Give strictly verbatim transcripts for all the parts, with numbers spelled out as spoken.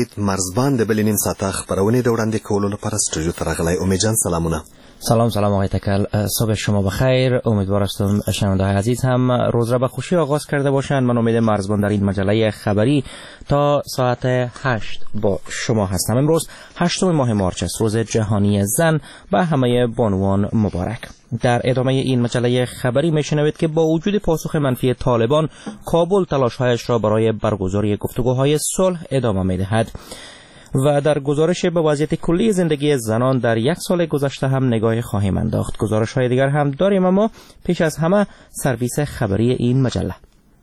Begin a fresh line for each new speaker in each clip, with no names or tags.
امید مرزبان د بلې نیم ساعته خبرونې د وړاندې کولو لپاره استودیو ته راغلی. امید جان سلامونه.
سلام سلام آقای تکل، صبح شما بخیر. امیدوار هستم شنونده‌های عزیز هم روز را به خوشی آغاز کرده باشند. من امید مرزبان در این مجله خبری تا ساعت هشت با شما هستم. امروز هشتم ماه مارس است، روز جهانی زن. به همه بانوان مبارک. در ادامه این مجله خبری میشنوید که با وجود پاسخ منفی طالبان، کابل تلاش‌هایش را برای برگزاری گفتگوهای صلح ادامه می‌دهد. و در گزارش به وضعیت کلی زندگی زنان در یک سال گذشته هم نگاهی خواهیم انداخت. گزارش های دیگر هم داریم، اما پیش از همه سرویس خبری این مجله.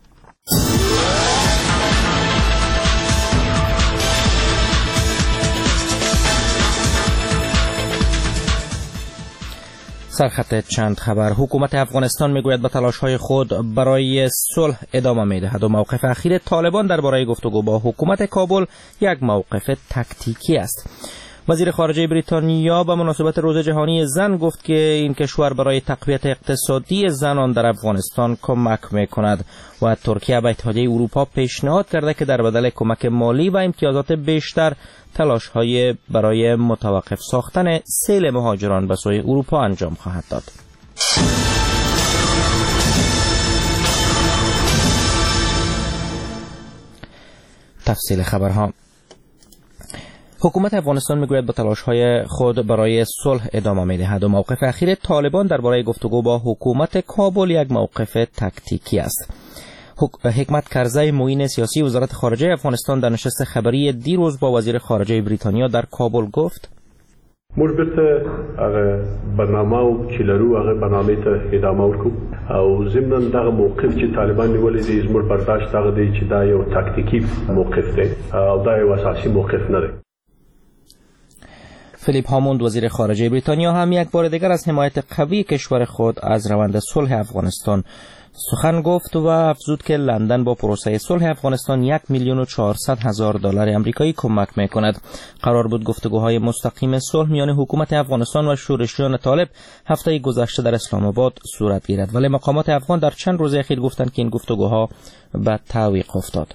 سرخط چند خبر. حکومت افغانستان میگوید به تلاش‌های خود برای صلح ادامه می‌دهد و موقف اخیر طالبان درباره گفتگو با حکومت کابل یک موقف تکتیکی است. وزیر خارجه بریتانیا به مناسبت روز جهانی زن گفت که این کشور برای تقویت اقتصادی زنان در افغانستان کمک می‌کند و ترکیه به اتحادیه اروپا پیشنهاد کرده که در بدل کمک مالی و امتیازات بیشتر تلاش‌های برای متوقف ساختن سیل مهاجران به سوی اروپا انجام خواهد داد. تفصیل خبرها. حکومت افغانستان میگوید به تلاش‌های خود برای صلح ادامه می‌دهد و موقف اخیر طالبان درباره گفتگو با حکومت کابل یک موقف تکتیکی است. حکمت کرزی، معین سیاسی وزارت خارجه افغانستان، در نشست خبری دیروز با وزیر خارجه بریتانیا در کابل گفت:
موږ بیرته هغه برنامه او چې لرو هغه برنامه ته ادامه ورکو او ضمن دغه موقف چې طالبان نیولې دي زموږ برداشت هغه دی چې دا یو تاکتیکی موقف دی او دا یو اساسي موقف نه دی.
فیلیپ هاموند، وزیر خارجه بریتانیا، هم یک بار دیگر از حمایت قوی کشور خود از روند صلح افغانستان سخن گفت و افزود که لندن با پروسه صلح افغانستان یک میلیون و چهارصد هزار دلار آمریکایی کمک میکند. قرار بود گفتگوهای مستقیم صلح میان حکومت افغانستان و شورشیان طالب هفته گذشته در اسلام آباد صورت گیرد، ولی مقامات افغان در چند روز اخیر گفتند که این گفتگوها به تعویق افتاد.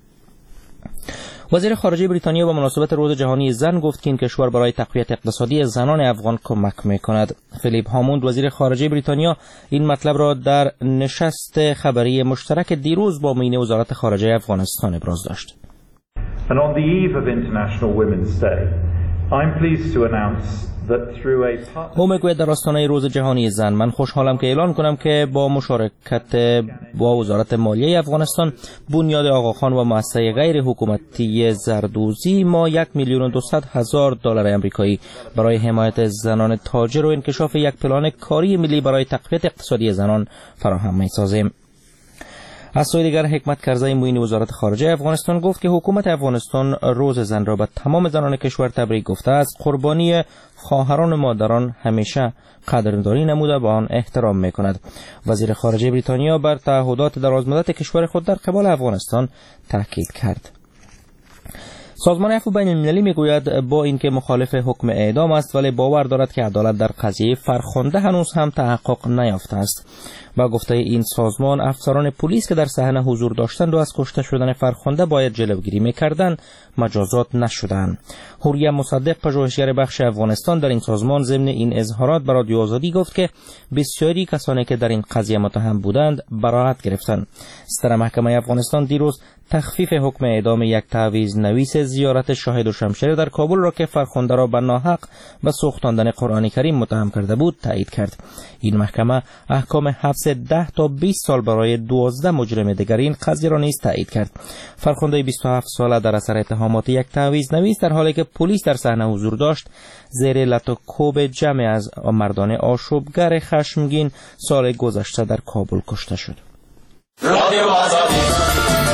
وزیر خارجه بریتانیا به مناسبت روز جهانی زن گفت که این کشور برای تقویت اقتصادی زنان افغان کمک میکند. فیلیپ هاموند، وزیر خارجه بریتانیا، این مطلب را در نشست خبری مشترک دیروز با معین وزارت خارجه افغانستان ابراز داشت.
And on the eve of International Women's Day, I'm pleased to announce
او میگوید در آستانه روز جهانی زن من خوشحالم که اعلان کنم که با مشارکت با وزارت مالیه افغانستان، بنیاد آقاخان و مؤسسه غیر حکومتی زردوزی ما یک میلیون و دویست هزار دلار آمریکایی برای حمایت زنان تاجر و انکشاف یک پلان کاری ملی برای تقویت اقتصادی زنان فراهم می‌سازیم. از سوی دیگر حکمت کرزی، معین وزارت خارجه افغانستان، گفت که حکومت افغانستان روز زن را به تمام زنان کشور تبریک گفته است. قربانی خواهران و مادران همیشه قدردانی نموده به آن احترام می‌کند. وزیر خارجه بریتانیا بر تعهدات درازمدت کشور خود در قبال افغانستان تاکید کرد. سازمان عفو بین المللی میگوید با اینکه مخالف حکم اعدام است، ولی باور دارد که عدالت در قضیه فرخنده هنوز هم تحقق نیافته است. با گفته این سازمان، افسران پلیس که در صحنه حضور داشتند و از کشته شدن فرخنده باید جلوگیری میکردند، مجازات نشدند. حوریه مصدق، پژوهشگر بخش افغانستان در این سازمان، ضمن این اظهارات به رادیو آزادی گفت که بسیاری کسانی که در این قضیه متهم بودند براءت گرفتند. ستره محکمه افغانستان دیروز تخفیف حکم اعدام یک تعویض نویس زیارت شاهد و شمشیر در کابل را که فرخنده را به ناحق به سوختاندن قرآن کریم متهم کرده بود تایید کرد. این محکمه احکام حبس ده تا بیست سال برای دوازده مجرم دیگر این قضیه را نیز تایید کرد. فرخنده بیست و هفت ساله در اثر اتهامات یک تعویض نویس در حالی که پلیس در صحنه حضور داشت، زیر لط و کوب جمع از مردان آشوبگر خشمگین سال گذشته در کابل کشته شد. رادیو آزادی.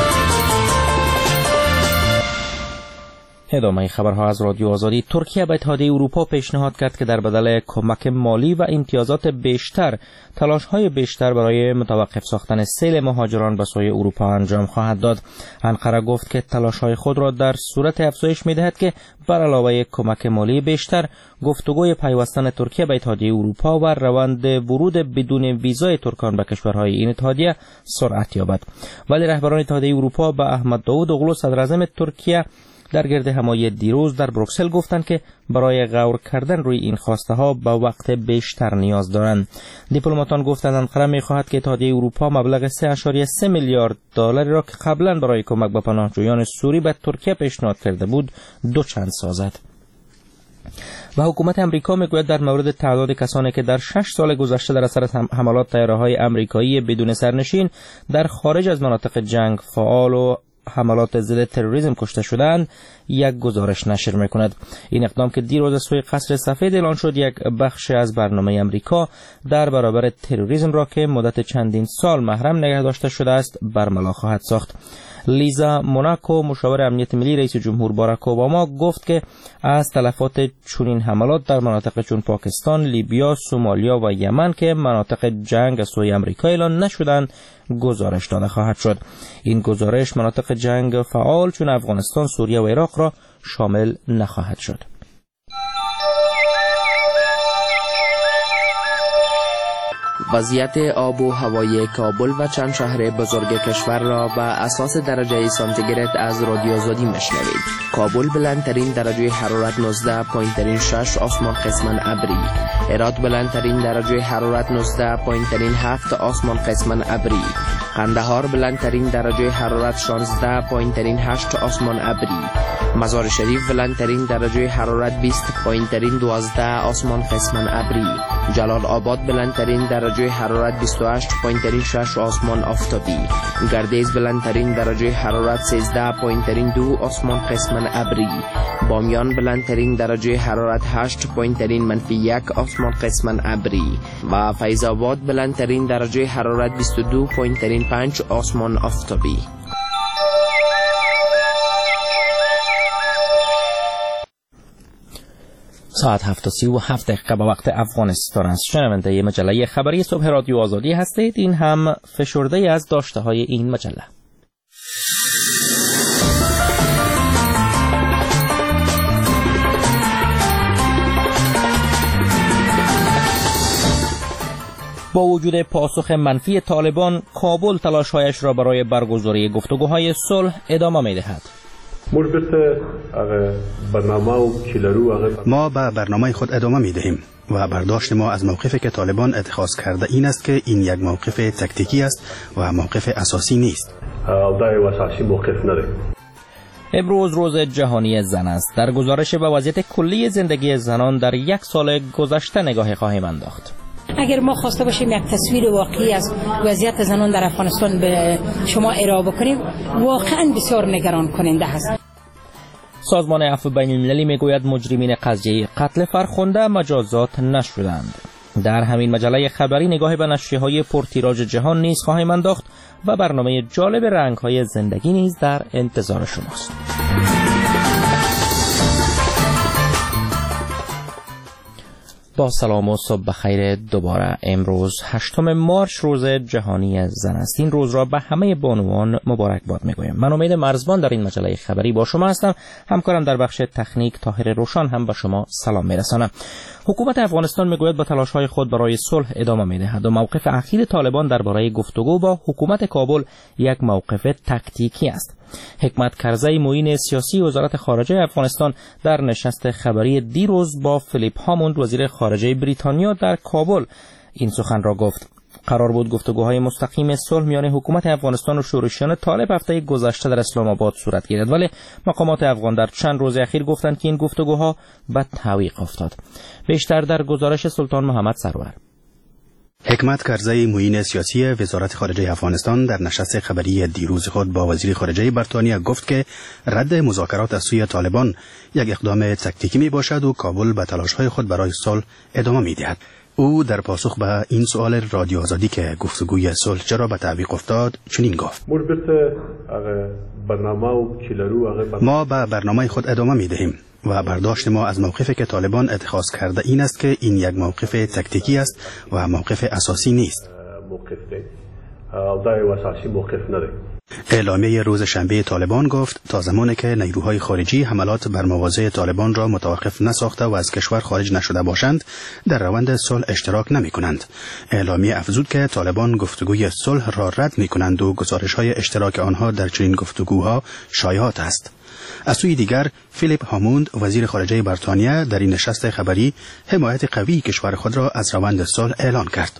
ادامه خبرها از رادیو آزادی. ترکیه به اتحادیه اروپا پیشنهاد کرد که در بدل کمک مالی و امتیازات بیشتر، تلاش‌های بیشتر برای متوقف ساختن سیل مهاجران به سوی اروپا انجام خواهد داد. انقره گفت که تلاش‌های خود را در صورت افزایش می‌دهد که بر علاوه کمک مالی بیشتر، گفتگوی پیوستن ترکیه به اتحادیه اروپا و روند ورود بدون ویزای ترکان به کشورهای این اتحادیه سرعت یابد. ولی رهبران اتحادیه اروپا به احمد داوود اوغلو، صدراعظم ترکیه، در گرد همایی دیروز در بروکسل گفتند که برای غور کردن روی این خواسته ها به وقت بیشتر نیاز دارند. دیپلماتان گفتند انقره می‌خواهد که اتحادیه اروپا مبلغ سه ممیز سه میلیارد دلاری را که قبلا برای کمک به پناهجویان سوری به ترکیه پیشنهاد کرده بود دوچند سازد. و حکومت امریکا میگوید در مورد تعداد کسانی که در شش سال گذشته در اثر حملات طیاره‌های امریکایی بدون سرنشین در خارج از مناطق جنگ فعال و حملات ضد تروریسم کشته شدند یک گزارش نشر میکند. این اقدام که دیروز از سوی قصر سفید اعلان شد یک بخش از برنامه امریکا در برابر تروریسم را که مدت چندین سال محرم نگه داشته شده است برملا خواهد ساخت. لیزا موناکو مشاور امنیت ملی رئیس جمهور باراک اوباما گفت که از تلفات چنین حملات در مناطق چون پاکستان، لیبیا، سومالیا و یمن که مناطق جنگ از سوی امریکا اعلان نشدند گزارش داده خواهد شد. این گزارش مناطق جنگ فعال چون افغانستان، سوریه و عراق را شامل نخواهد شد.
وضعیت آب و هوای کابل و چند شهر بزرگ کشور را به اساس درجه سانتیگراد از رادیو آزادی میشنوید. کابل بلندترین درجه حرارت نوزده پایینترین شش، آسمان قسماً ابری. هرات بلندترین درجه حرارت نوزده پایینترین هفت، آسمان قسماً ابری. قندهار بلندترین درجه حرارت شانزده پایینترین هشت، آسمان ابری. مزار شریف بلندترین درجه حرارت بیست پایینترین دوازده، آسمان قسماً ابری. جلال آباد بلندترین درجه حرارت بیست و هشت پایینترین شش، آسمان آفتابی. گردیز بلندترین درجه حرارت سیزده پایینترین دو، آسمان قسماً ابری. بامیان بلندترین درجه حرارت هشت پایینترین منفی یک، آسمان قسماً ابری. و فیض آباد بلندترین درجه حرارت بیست و دو پایینترین پنج، آسمان آفتابی.
ساعت هفت و سی و هفت دقیقه به وقت افغانستان است. شنونده مجله خبری صبح رادیو آزادی هستید. این هم فشرده از داشته های این مجله. با وجود پاسخ منفی طالبان، کابل تلاش‌هایش را برای برگزاری گفتگوهای صلح ادامه می‌دهد.
ما به برنامه خود ادامه می دهیم و برداشت ما از موقفی که طالبان اتخاذ کرده این است که این یک موقف تکتیکی است و موقف اساسی نیست.
امروز روز جهانی زن است. در گزارش به وضعیت کلی زندگی زنان در یک سال گذشته نگاهی خواهیم انداخت.
اگر ما خواسته باشیم یک تصویر واقعی از وضعیت زنان در افغانستان به شما ارائه بکنیم، واقعا بسیار نگران کننده است.
سازمان عفو بین المللی میگوید مجرمین قضیه قتل فرخنده مجازات نشدند. در همین مجله خبری نگاه به نشریه‌های پرتیراژ جهان نیز خواهیم انداخت و برنامه جالب رنگ‌های زندگی نیز در انتظار شماست. با سلام و صبح بخیر دوباره. امروز هشتم مارس روز جهانی زن است. این روز را به همه بانوان مبارکباد میگویم. من امید مرزبان در این مجله خبری با شما هستم. همکارم در بخش تکنیک طاهر روشان هم به شما سلام میرسانم. حکومت افغانستان میگوید با تلاش‌های خود برای صلح ادامه میدهد و موقف اخیر طالبان درباره گفتگو با حکومت کابل یک موقف تکتیکی است. حکمت کرزی معین سیاسی وزارت خارجه افغانستان در نشست خبری دیروز با فیلیپ هاموند وزیر خارجه بریتانیا در کابل این سخن را گفت. قرار بود گفتگوهای مستقیم صلح میان حکومت افغانستان و شورشیان طالب هفته گذشته در اسلام آباد صورت گیرد، ولی مقامات افغان در چند روز اخیر گفتند که این گفتگوها به تعویق افتاد. بیشتر در گزارش سلطان محمد سرور.
حکمت کرزی معین سیاسی وزارت خارجه افغانستان در نشست خبری دیروز خود با وزیر خارجه بریتانیا گفت که رد مذاکرات از سوی طالبان یک اقدام تکتیکی می باشد و کابل به تلاش‌های خود برای صلح ادامه می دهد. او در پاسخ به این سوال رادیو آزادی که گفتگوی صلح چرا به تعویق افتاد چنین گفت: ما به برنامه خود ادامه می دهیم و برداشت ما از موقفی که طالبان اتخاذ کرده این است که این یک موقف تکتیکی است و موقف اساسی نیست. اعلامیه روز شنبه طالبان گفت تا زمانی که نیروهای خارجی حملات بر مواضع طالبان را متوقف نساخته و از کشور خارج نشده باشند در روند صلح اشتراک نمی کنند. اعلامیه افزود که طالبان گفتگوی صلح را رد می کنند و گزارش‌های اشتراک آنها در چنین گفتگوها شایعات است. از سوی دیگر فیلیپ هاموند وزیر خارجه بریتانیا در این نشست خبری حمایت قوی کشور خود را از روند صلح اعلان کرد.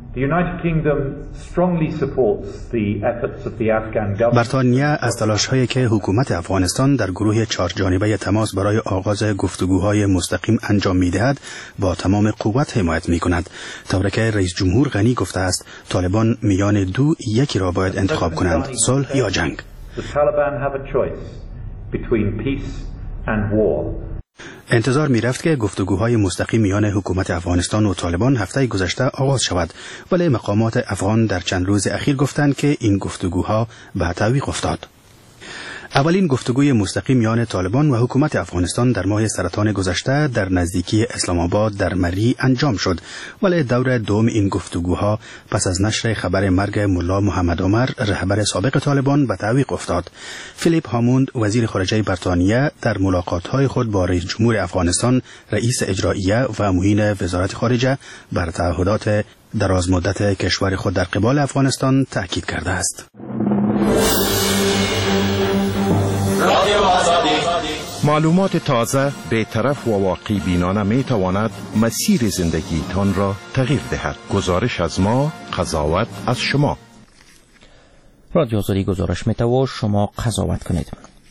بریتانیا از تلاش‌هایی که حکومت افغانستان در گروه چهار جانبه تماس برای آغاز گفتگوهای مستقیم انجام می‌دهد با تمام قوت حمایت می‌کند، طوری که رئیس جمهور غنی گفته است طالبان میان دو یکی را باید انتخاب کنند، صلح یا جنگ. انتظار می رفت که گفتگوهای مستقیم میان حکومت افغانستان و طالبان هفته گذشته آغاز شود، ولی مقامات افغان در چند روز اخیر گفتند که این گفتگوها به تعویق افتاد. اولین گفتگوی مستقیم میان طالبان و حکومت افغانستان در ماه سرطان گذشته در نزدیکی اسلام آباد در مری انجام شد، ولی دور دوم این گفتگوها پس از نشر خبر مرگ ملا محمد عمر رهبر سابق طالبان به تعویق افتاد. فیلیپ هاموند وزیر خارجه بریتانیا در ملاقات‌های خود با رئیس جمهور افغانستان، رئیس اجراییه و معین وزارت خارجه بر تعهدات درازمدت کشور خود در قبال افغانستان تاکید کرده است.
معلومات تازه، بی‌طرف و واقعی بینانه می تواند مسیر زندگیتان را تغییر دهد. گزارش از ما، قضاوت از شما.
رادیو آزادی گزارش می تواند شما قضاوت کنید.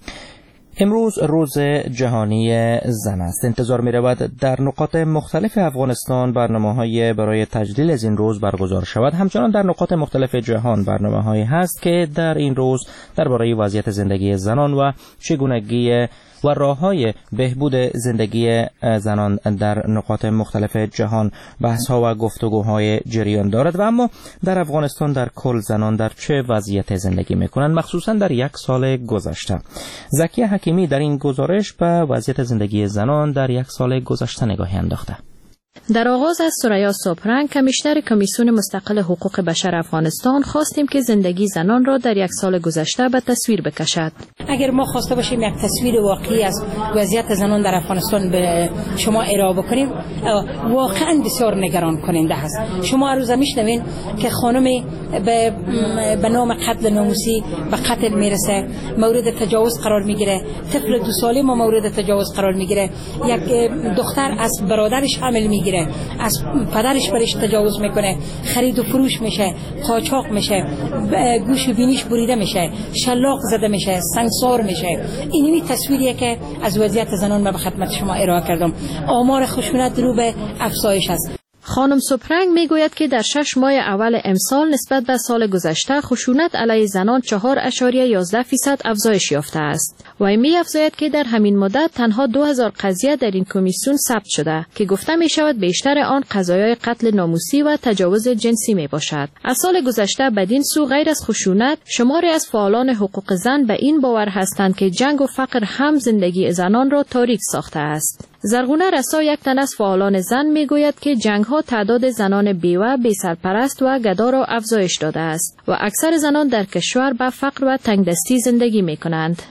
امروز روز جهانی زن است. انتظار می رود در نقاط مختلف افغانستان برنامه‌های برای تجلیل از این روز برگزار شود. همچنان در نقاط مختلف جهان برنامه‌هایی هست که در این روز درباره وضعیت زندگی زنان و چگونگی و راه‌های بهبود زندگی زنان در نقاط مختلف جهان بحث‌ها و گفتگوهای جریان دارد. و اما در افغانستان در کل زنان در چه وضعیت زندگی می‌کنند، مخصوصاً در یک سال گذشته؟ زکیه حکیمی در این گزارش به وضعیت زندگی زنان در یک سال گذشته نگاهی انداخته.
در آغاز از ثریا سپرنگ، کمیشنر کمیسیون مستقل حقوق بشر افغانستان، خواستیم که زندگی زنان را در یک سال گذشته به تصویر بکشد.
اگر ما خواسته باشیم یک تصویر واقعی از وضعیت زنان در افغانستان به شما ارائه بکنیم، واقعا بسیار نگران کننده است. شما هر روز میشنوین که خانمی به به نام قتل ناموسی به قتل میرسه، مورد تجاوز قرار میگیره، طفل دو ساله ما مورد تجاوز قرار میگیره، یک دختر از برادرش حمل میگیره، از پدرش برش تجاوز میکنه، خرید و فروش میشه، قاچاق میشه، گوش و بینیش بریده میشه، شلاق زده میشه، سنگسار میشه. اینی تصویریه که از وضعیت زنان من به خدمت شما ارائه کردم. آمار خشونت رو به افزایش است.
خانم سپرنگ میگوید که در شش ماه اول امسال نسبت به سال گذشته خشونت علیه زنان چهار اشاریه یازده فیصد افزایش یافته است. و می افزاید که در همین مدت تنها دو هزار قضیه در این کمیسیون ثبت شده که گفته می شود بیشتر آن قضایای قتل ناموسی و تجاوز جنسی می باشد. از سال گذشته بدین سو غیر از خشونت، شماری از فعالان حقوق زن به این باور هستند که جنگ و فقر هم زندگی زنان را تاریک ساخته است. زرغونه رسا، یک تن از فعالان زن، میگوید که جنگ ها تعداد زنان بیوه، بی سرپرست و گدا را افزایش داده است و اکثر زنان در کشور به فقر و تنگدستی زندگی می کنند.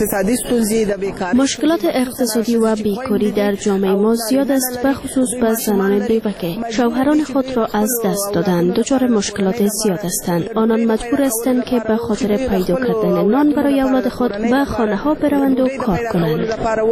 مشکلات اقتصادی و بیکاری در جامعه ما زیاد است، به خصوص به زنان بیوه که شوهران خود را از دست دادند دچار مشکلات زیاد هستند. آنان مجبور هستند که به خاطر پیدا کردن نان برای اولاد خود به خانه ها بروند و کار کنند.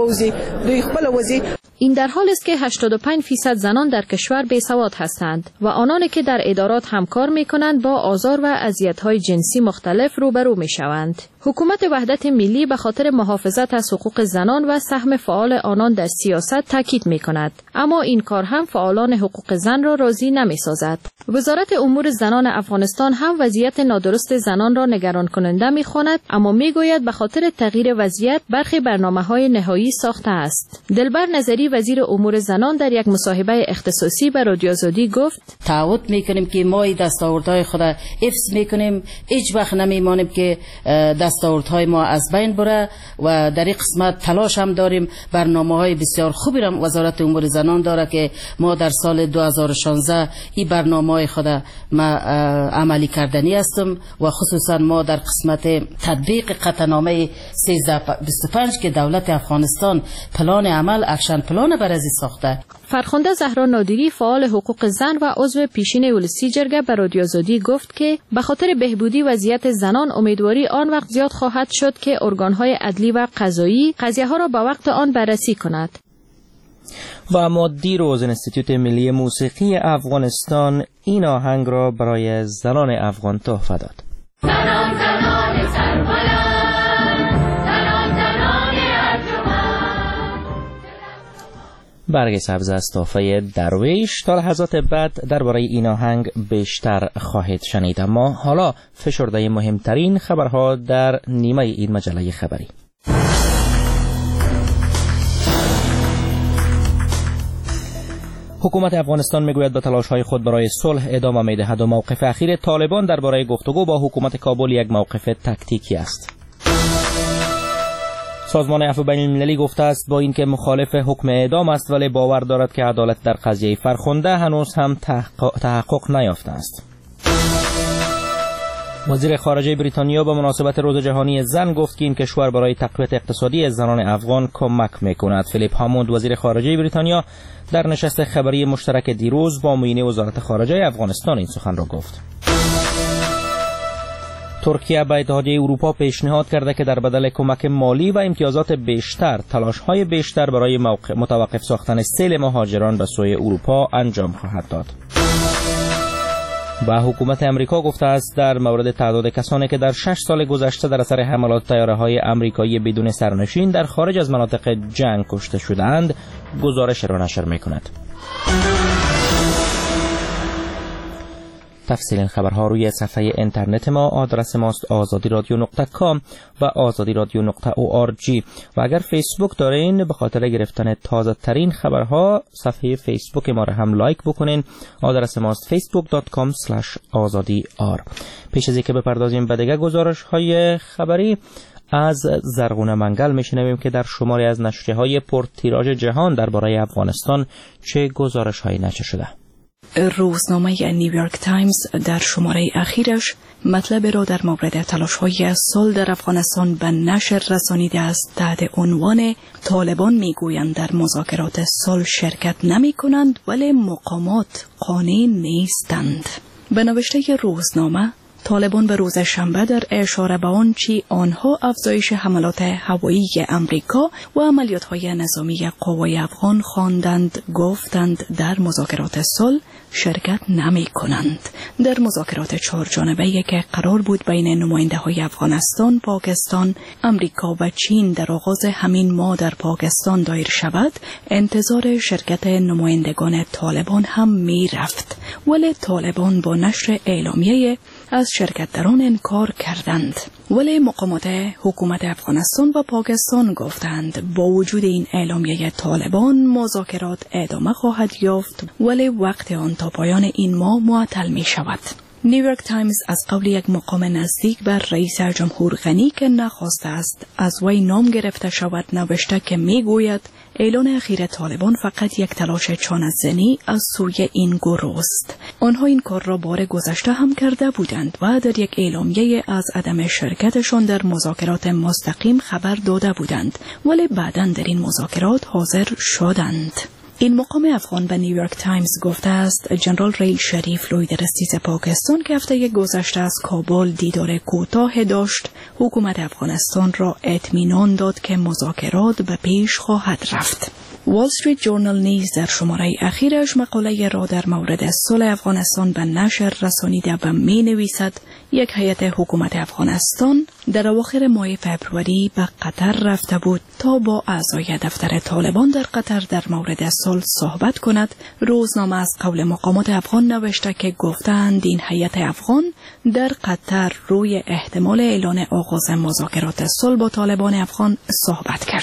این در حال است که هشتاد و پنج فیصد زنان در کشور بیسواد هستند و آنانی که در ادارات همکار می کنند با آزار و اذیت‌های جنسی مختلف روبرو می شوند. حکومت وحدت ملی به خاطر محافظت از حقوق زنان و سهم فعال آنان در سیاست تاکید می کند، اما این کار هم فعالان حقوق زن را راضی نمی سازد. وزارت امور زنان افغانستان هم وضعیت نادرست زنان را نگران کننده می خواند، اما می گوید به خاطر تغییر وضعیت برخی برنامه‌های نهایی ساخته است. دلبر نظری، وزیر امور زنان، در یک مصاحبه اختصاصی به رادیو آزادی گفت:
تعهد میکنیم که ما دستاوردهای خود حفظ میکنیم، هیچ وقت نمیمانیم که دست دستاوردهای ما از بین بره و در این قسمت تلاش هم داریم. برنامه‌های بسیار خوبی را وزارت امور زنان داره که ما در سال دو هزار و شانزده این برنامه‌های خود ما عملی کردنی هستم و خصوصا ما در قسمت تطبیق قطعنامه سیزده بیست و پنج که دولت افغانستان پلان عمل اکشن پلان برازی ساخته.
فرخنده زهرا نادری فعال حقوق زن و عضو پیشین اولسی جرگه به رادیو آزادی گفت که به خاطر بهبودی وضعیت زنان امیدواری آن وقت زیاد خواهد شد که ارگان‌های عدلی و قضایی قضیه‌ها را به وقت آن بررسی کند.
و اما دیروز انستیتوت ملی موسیقی افغانستان این آهنگ را برای زنان افغان تحفه داد.
زنان زنان سربلند، زنان زنان ارجمند.
برگ سبز از تحفه درویش. تا لحظات بعد درباره این آهنگ بیشتر خواهید شنید، اما حالا فشرده مهمترین خبرها در نیمه این مجله خبری. حکومت افغانستان میگوید به تلاش‌های خود برای صلح ادامه می‌دهد و موقف اخیر طالبان درباره گفتگو با حکومت کابل یک موقف تاکتیکی است. سازمان عفو بین المللی گفته است با اینکه مخالف حکم اعدام است ولی باور دارد که عدالت در قضیه فرخنده هنوز هم تحقق نیافته است. وزیر خارجه بریتانیا به مناسبت روز جهانی زن گفت که این کشور برای تقویت اقتصادی زنان افغان کمک میکند. فیلیپ هاموند وزیر خارجه بریتانیا در نشست خبری مشترک دیروز با معین وزارت خارجه افغانستان این سخن را گفت. ترکیه به اتحادیه اروپا پیشنهاد کرده که در بدل کمک مالی و امتیازات بیشتر تلاش‌های بیشتر برای متوقف ساختن سیل مهاجران به سوی اروپا انجام خواهد داد. و حکومت امریکا گفته است در مورد تعداد کسانی که در شش سال گذشته در اثر حملات طیاره‌های آمریکایی بدون سرنشین در خارج از مناطق جنگ کشته شدند گزارش را نشر می‌کند. تفصیل این خبرها روی صفحه اینترنت ما، آدرس ماست آزادی رادیو نقطه کام و آزادی رادیو نقطه او آر جی. و اگر فیسبوک دارین به خاطر گرفتن تازه ترین خبرها صفحه فیسبوک ما را هم لایک بکنین، آدرس ماست فیسبوک دات کام اسلش آزادی آر. پیش از اینکه بپردازیم به دیگر گزارش های خبری، از زرغونه منگل میشنویم که در شماری از نشریه‌های پرتیراژ جهان درباره افغانستان چه گزارش‌هایی نشر شده.
روزنامه نیویورک تایمز در شماره اخیرش مطلب را در مورد تلاش‌های صلح در افغانستان به نشر رسانیده است. تحت عنوان طالبان میگویند در مذاکرات صلح شرکت نمی کنند ولی مقامات قانع نیستند. به نوشته روزنامه، طالبان به روز شنبه در اشاره به آنچه آنها افزایش حملات هوایی امریکا و عملیات‌های نظامی قوای افغان خواندند، گفتند در مذاکرات صلح شرکت نمی کنند. در مذاکرات چهار جانبه‌ای که قرار بود بین نماینده‌های افغانستان، پاکستان، امریکا و چین در آغاز همین ماه در پاکستان دایر شود، انتظار شرکت نمایندگان طالبان هم می رفت، ولی طالبان با نشر اعلامیه از شرکت در آن انکار کردند. ولی مقامات حکومت افغانستان و پاکستان گفتند با وجود این اعلامیه طالبان مذاکرات ادامه خواهد یافت ولی وقت آن تا پایان این ماه معطل می شود. نیویورک تایمز از قول یک مقام نزدیک بر رئیس جمهور غنی که نخواسته است از وی نام گرفته شود نوشته که می گوید اعلان اخیر طالبان فقط یک تلاش چانه‌زنی از سوی این گروه است. آنها این کار را بار گذشته هم کرده بودند و در یک اعلامیه از عدم شرکتشان در مذاکرات مستقیم خبر داده بودند ولی بعداً در این مذاکرات حاضر شدند. این مقام افغان به نیویورک تایمز گفته است جنرال ریل شریف لوی رئیس پاکستان که هفته گذشته از کابل دیدار کوتاه داشت، حکومت افغانستان را اطمینان داد که مذاکرات به پیش خواهد رفت. وال استریت جورنال نیز در شماره اخیرش مقاله را در مورد صلح افغانستان به نشر رسانیده و می نویسد یک هیئت حکومت افغانستان در اواخر ماه فبروری به قطر رفته بود تا با اعضای دفتر طالبان در قطر در مورد صلح صحبت کند. روزنامه از قول مقامات افغان نوشته که گفتند این هیئت افغان در قطر روی احتمال اعلان آغاز مذاکرات صلح با طالبان افغان صحبت کرد.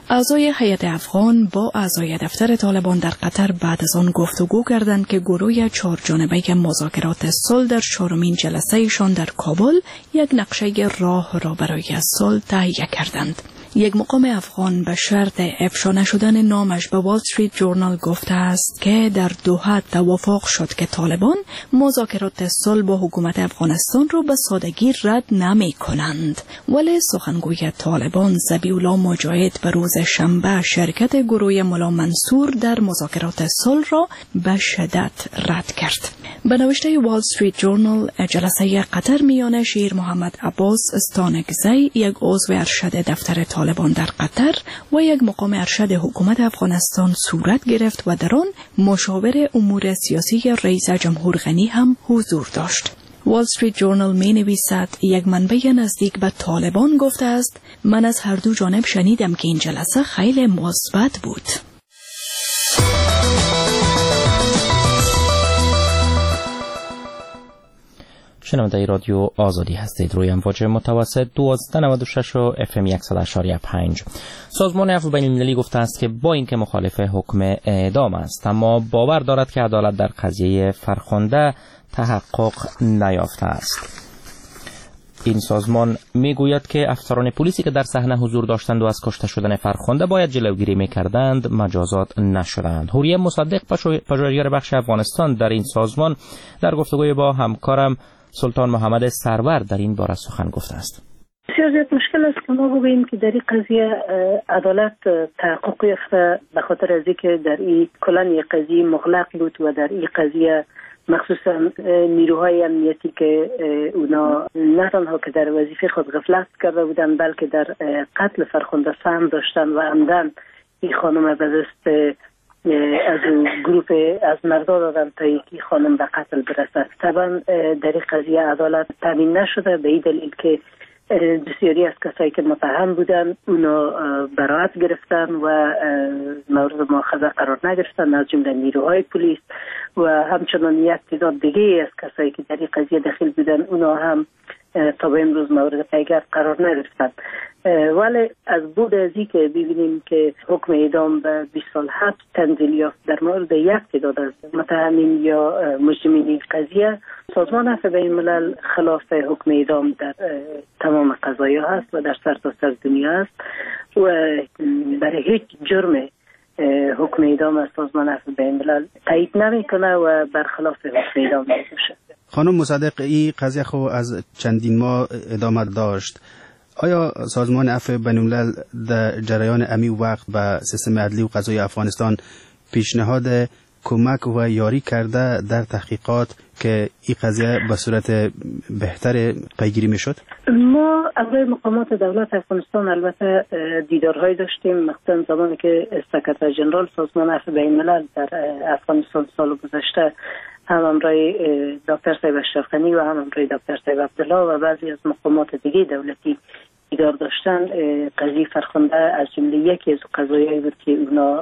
اعضای هیئت افغان با اعضای دفتر طالبان در قطر بعد از آن گفتگو کردند که گروه چهار جانبه مذاکرات صلح در چهارمین جلسه‌شان در کابل یک نقشه راه را برای صلح تهیه کردند. یک مقام افغان به شرط افشا نشدن نامش به وال استریت جورنال گفته است که در دوحه توافق شد که طالبان مذاکرات صلح با حکومت افغانستان را به سادگی رد نمی کنند. ولی سخنگوی طالبان ذبیح الله مجاهد به روز شنبه شرکت گروه ملا منصور در مذاکرات صلح را به شدت رد کرد. به نوشته وال استریت جورنال، جلسه قطر میان شیر محمد عباس استانگزی، یک عضو ارشد دفتر طالبان در قطر و یک مقام ارشد حکومت افغانستان صورت گرفت و در آن مشاور امور سیاسی رئیس جمهور غنی هم حضور داشت. وال استریت جورنال می نویسد یک منبع نزدیک به طالبان گفته است: من از هر دو جانب شنیدم که این جلسه خیلی مثبت بود.
شنونده رادیو آزادی هستید. روی امواج متوسط دوازده نود و شش و اف ام صد و پنج. سازمان عفو بین المللی گفته است که با اینکه مخالف حکم اعدام است، اما باور دارد که عدالت در قضیه فرخنده تحقق نیافته است. این سازمان میگوید که افسران پلیسی که در صحنه حضور داشتند و از کشته شدن فرخنده باید جلوگیری میکردند، مجازات نشدند. حوریه مصدق، پژوهشگر بخش افغانستان در این سازمان، در گفتگوی با همکارم سلطان محمد سرور در این باره سخن گفته است.
بسیار زیاد مشکل است که ما بگوییم که در این قضیه عدالت تحقق یافته، به خاطر از اینکه در این کلا یک قضیه مغلق بود و در این قضیه مخصوصا نیروهای امنیتی که اونا نه تنها که در وظیفه خود غفلت کرده بودن، بلکه در قتل فرخنده سهم داشتن و عمدن این خانم به دست از گروپ از مردا دادن تا این خانم به قتل برسد. طبعا در این قضیه عدالت تامین نشده، به این دلیل که بسیاری از کسایی که متهم بودن اونا براءت گرفتن و مورد مؤاخذه قرار نگرفتن، از جمله نیروهای پلیس و همچنان یک تعداد دیگه از کسایی که در این قضیه دخیل بودن اونا هم تا به امروز مورد پیگرد قرار نگرفتن. ولی از بود از این که ببینیم که حکم اعدام به بیست سال حبس تنزیل یافت در مورد یک تعداد از متهمین یا مجرمین این قضیه، سازمان عفو بین الملل خلاف حکم اعدام در تمام قضایا هست و در سرتاسر دنیا است و برای هیچ جرم حکم اعدام از سازمان عفو بین الملل تایید نمیکنه و برخلاف حکم اعدام میشه.
خانم مصدق، این قضیه خو از چندین ماه ادامه داشت. آیا سازمان عفو بین الملل در جریان امی وقت به سیستم عدلی و قضایی افغانستان پیشنهاد کمک و یاری کرده در تحقیقات که این قضیه به صورت بهتر پیگیری میشد؟
ما اولای مقامات دولت افغانستان البته دیدارهای داشتیم، مثلا زمانی که سکرتر ژنرال سازمان عفو بین الملل در افغانستان سال گذشته هم امرای دکتر صاحب اشرف غنی و هم امرای دکتر صاحب عبدالله و بعضی از مقامات دیگه دولتی دیدار داشتن. قضیه فرخنده از جمله یکی از قضایایی بود که اونا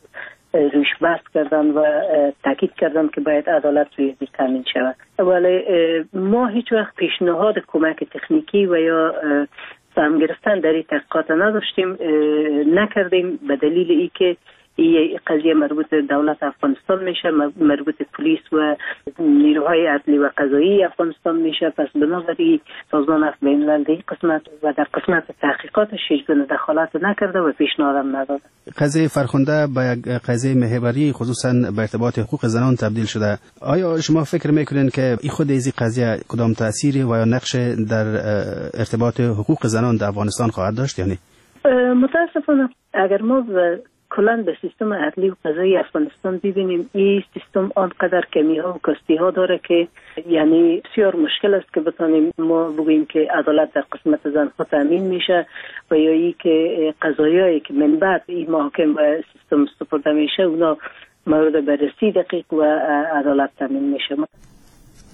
روش بحث کردن و تاکید کردن که باید عدالت روی تامین شود. ولی ما هیچ وقت پیشنهاد کمک تکنیکی و یا سهم گرفتن در این تحقیقات نداشتیم، نکردیم، به دلیل ای که این قضیه مربوط دولت افغانستان میشه، مربوط پلیس و نیروهای عدلی و قضایی افغانستان میشه. پس بنابراین سازمان عفو بین الملل در قسمت و در قسمت تحقیقاتش هیچ گونه دخالت نکرده و پیشنهاد هم نداده.
قضیه فرخنده به یک قضیه محوری خصوصا به ارتباط حقوق زنان تبدیل شده. آیا شما فکر میکنین که این خود این قضیه کدام تأثیری و یا نقش در ارتباط حقوق زنان در افغانستان خواهد داشت یا نه؟
متاسفانه اگر ما کلان به سیستم عدلی و قضایی افغانستان ببینیم، این سیستم آنقدر کمی ها و کاستی ها داره که یعنی بسیار مشکل است که بتانیم ما بگوییم که عدالت در قسمت زن ها تامین میشه و یا ای که قضایایی که من بعد این محاکم و سیستم سپرده میشه اونا مورد بررسی دقیق و عدالت تامین میشه.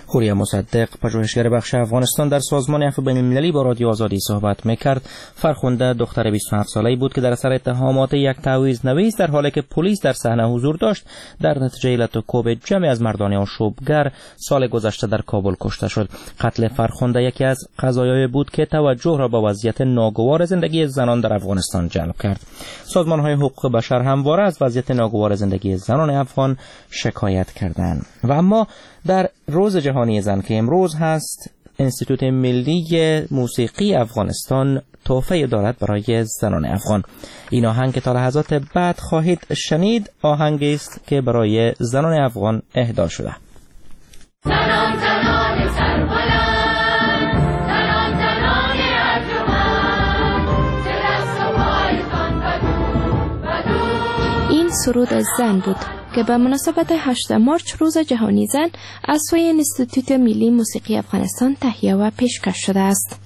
هوریا مصدق، پژوهشگر بخش افغانستان در سازمان عفو بین‌المللی، با رادیو آزادی صحبت میکرد. فرخنده دختر بیست و هفت ساله‌ای بود که در اثر اتهامات یک تعویض نویس در حالی که پلیس در صحنه حضور داشت در نتیجه علت و کوب جمعی از مردان آشوبگر سال گذشته در کابل کشته شد. قتل فرخنده یکی از قضایایی بود که توجه را به وضعیت ناگوار زندگی زنان در افغانستان جلب کرد. سازمان‌های حقوق بشر همواره از وضعیت ناگوار زندگی زنان افغان شکایت کردند. و اما در روز جهانی زن که امروز هست، انستیتوت ملی موسیقی افغانستان تحفه دارد برای زنان افغان. این آهنگ که تا لحظات بعد خواهید شنید آهنگی است که برای زنان افغان اهدا شده.
زنان زنان سربلند، زنان زنان ارجمند، چه دست و پایتان بدو بدو.
این سرود از زن بود که به مناسبت هشتم مارچ روز جهانی زن از سوی انستیتوت ملی موسیقی افغانستان تهیه و پیشکش شده است.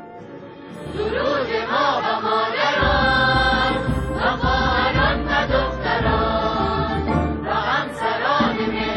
درود ما به مادران، و خواهران و دختران، و همسران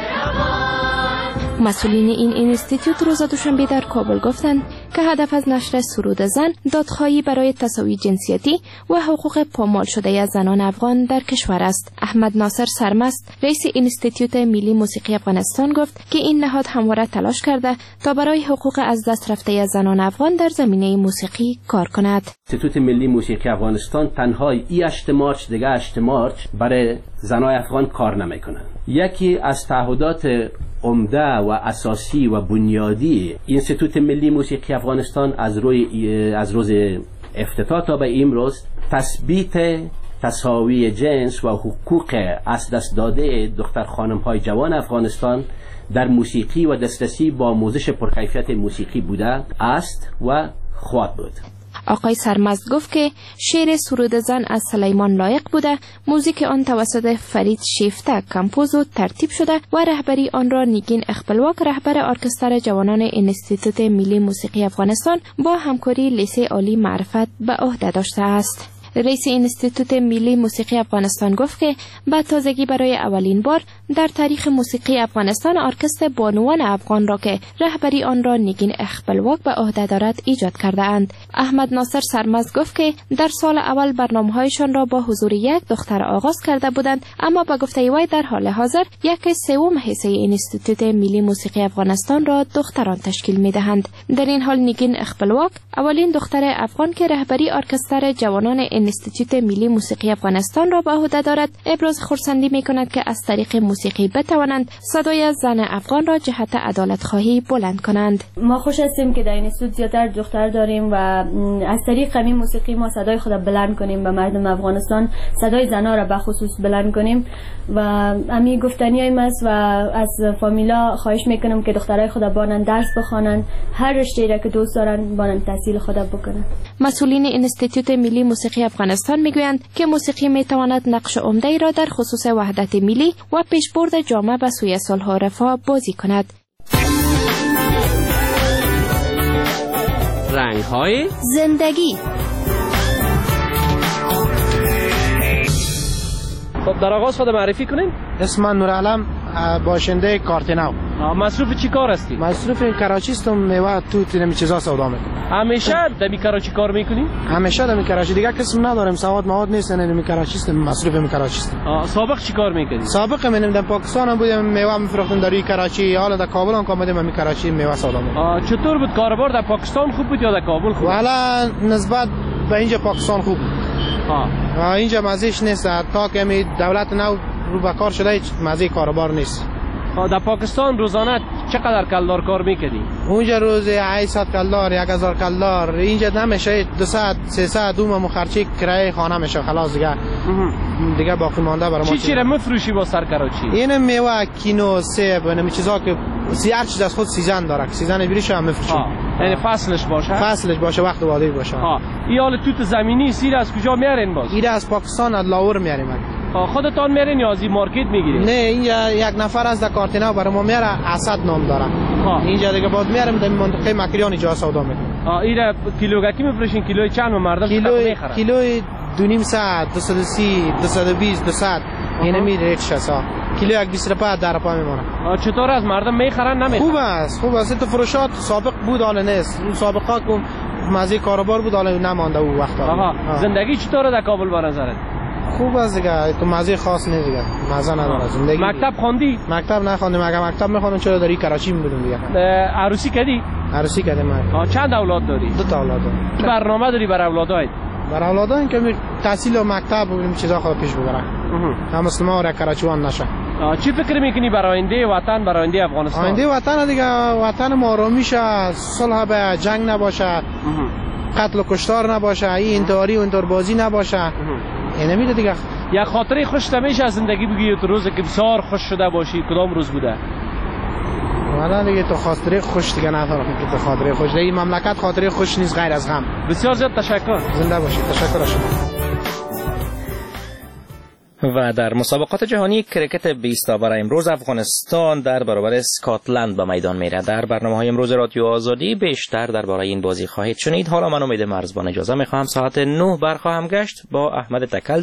مهربان.
مسئولین این انستیتوت روز دوشنبه در کابل گفتند که هدف از نشر سرود زن دادخواهی برای تساوی جنسیتی و حقوق پامال شده از زنان افغان در کشور است. احمد ناصر سرمست، رئیس انستیتوت ملی موسیقی افغانستان گفت که این نهاد همواره تلاش کرده تا برای حقوق از دست رفته از زنان افغان در زمینه موسیقی کار کند.
انستیتوت ملی موسیقی افغانستان تنها ای هشت مارچ دیگه هشت مارچ برای زنای افغان کار نمیکنه. یکی از تعهدات عمده و اساسی و بنیادی انستیتوت ملی موسیقی افغانستان از روی از روز افتتاح تا به امروز تثبیت تساوی جنس و حقوق از دست داده دختر خانم های جوان افغانستان در موسیقی و دسترسی با آموزش پرکیفیت موسیقی بوده است و خواهد بود.
آقای سرمست گفت که شعر سرود زن از سلیمان لایق بوده، موزیک آن توسط فرید شیفته کمپوز و ترتیب شده و رهبری آن را نیگین اخبلواک، رهبر ارکستر جوانان انستیتوت ملی موسیقی افغانستان با همکاری لیسه عالی معرفت به عهده داشته است. رئیس انستیتوت ملی موسیقی افغانستان گفت که به تازگی برای اولین بار در تاریخ موسیقی افغانستان ارکستر بانوان افغان را که رهبری آن را نگین اخبلواک به عهده دارد ایجاد کرده اند. احمد ناصر سرمست گفت که در سال اول برنامه‌هایشان را با حضور یک دختر آغاز کرده بودند، اما با گفته وی در حال حاضر یک سوم حصه انستیتوت ملی موسیقی افغانستان را دختران تشکیل می‌دهند. در این حال نگین اخبلواک اولین دختر افغان که رهبری ارکستر جوانان انستیتوت ملی موسیقی افغانستان را به عهده دارد، ابراز خرسندی می‌کند که از طریق موسیقی بتوانند صدای زن افغان را جهت عدالت خواهی بلند کنند.
ما خوش هستیم که در این استودیو زیادتر دختر داریم و از طریق همین موسیقی ما صدای خود بلند کنیم و مردم افغانستان صدای زنها را به خصوص بلند کنیم و همین گفتنیایم است و از فامیلا خواهش میکنم که دخترای خود بانن درس بخوانند، هر رشته‌ای را که دوست دارن بانن تحصیل خود بکنند.
مسئولین انستیتوت ملی موسیقی افغانستان میگویند که موسیقی میتواند نقش عمده‌ای را در خصوص وحدت ملی و پیشبرد جامعه به سوی صلح و رفاه بازی کند.
رنگ‌های
زندگی.
خب در آغاز خود معرفی کنین.
اسم من نورعلم، باشنده کارتناو.
مصروف چی کار هستی؟
مصروف کراچی هستم، میوه توت نمی چیزا سودا میکنم.
همیشه در کراچی کار میکنی؟
همیشه در کراچی، دیگه کسم ندارم، سواد مواد نیست، نمی کراچی هستم، مصروف می کراچی هستم.
سابق چی کار میکنی؟
سابق من در پاکستان بودم، میوه میفروختم در کراچی، حالا در کابل هم اومدم می کراچی میوه سودا میکنم.
چطور بود کاروبار در پاکستان؟ خوب بود یا در کابل خوب؟
والا نسبت به اینجا پاکستان خوب بود. ها اینجا مزهش نیست، تا که می دولت نو رو به کار شده، مزه کاروبار نیست.
در پاکستان روزانه چقدر کلدار کار میکنی؟
اونجا روز هشتصد کلدار، یک هزار کلدار، اینجا نمیشه، دویست سیصد دوم خرچی کرایه خانه میشه، خلاص دیگه دیگه باقی مانده برای ما.
چی چی را میفروشی با سر کراچی؟
این میوه، کینو، سیب و نمی چیزا که هر چیز از خود سیزن داره، سیزن بریش هم میفروشیم.
یعنی فصلش باشه؟
فصلش باشه، وقت وادی باشه.
ها این حال توت زمینی سیر از کجا میارین باز؟
این از پاکستان، از لاهور میاریم.
خودتان میرین یا از این مارکت میگیرین؟
نه، اینجا یک نفر از کارتنا برای ما میاره، اسد نام داره. ها اینجا دیگه بعد میاریم در منطقه مکریان جا سودا میکنیم.
ها این کیلوگکی میفروشین؟ کیلوی چند مردم
کیلو میخرن؟ کیلوی دو نیم ساعت دویست و سی دویست و بیست دویست اینمی ریتش هست. کیلو یک بیست روپیه در پا میمونه.
چطور از مردم میخرن نمیخرن؟
خوب است خوب است. تو فروشات سابق بود حالا نیست. اون سابقات که مزه کاروبار بود حالا نمانده او وقتا.
آها. زندگی چطوره در کابل به نظرت؟
خوب است دیگه. تو مزه خاص نیست دیگه. مزه نداره زندگی.
مکتب خواندی؟
مکتب نخواندم. مگه مکتب میخوانم چرا در کراچی میبودم دیگه.
عروسی کردی؟
عروسی کردم من.
چند اولاد داری؟
دو تا اولاد دارم.
چه برنامه داری برای اولادات؟
برای اولادان که تحصیل و مکتب و این چیزا خود پیش ببرن. هم مسلمان و کراچیوان نشه.
چی فکر میکنی برای آینده وطن، برای آینده افغانستان؟
آینده وطن دیگه، وطن ما آرامی شه، صلح به جنگ نباشه، قتل و کشتار نباشه، این انتحاری و انتحاربازی نباشه. اینه میده دیگه.
یک خاطره خوش میشه از زندگی بگی تو روزی که بسیار خوش شده باشی کدام روز بوده؟
والا دیگه تو خاطره خوش دیگه ندارم که تو خاطره خوش. دیگه مملکت خاطره خوش نیست غیر از غم.
بسیار زیاد تشکر.
زنده باشید. تشکر از شما.
و در مسابقات جهانی کرکت بیست برای امروز افغانستان در برابر اسکاتلند به میدان میره. در برنامه‌های امروز رادیو آزادی بیشتر درباره این بازی خواهید شنید. حالا من امید مرزبان اجازه میخواهم ساعت نه برخواهم گشت با احمد تکل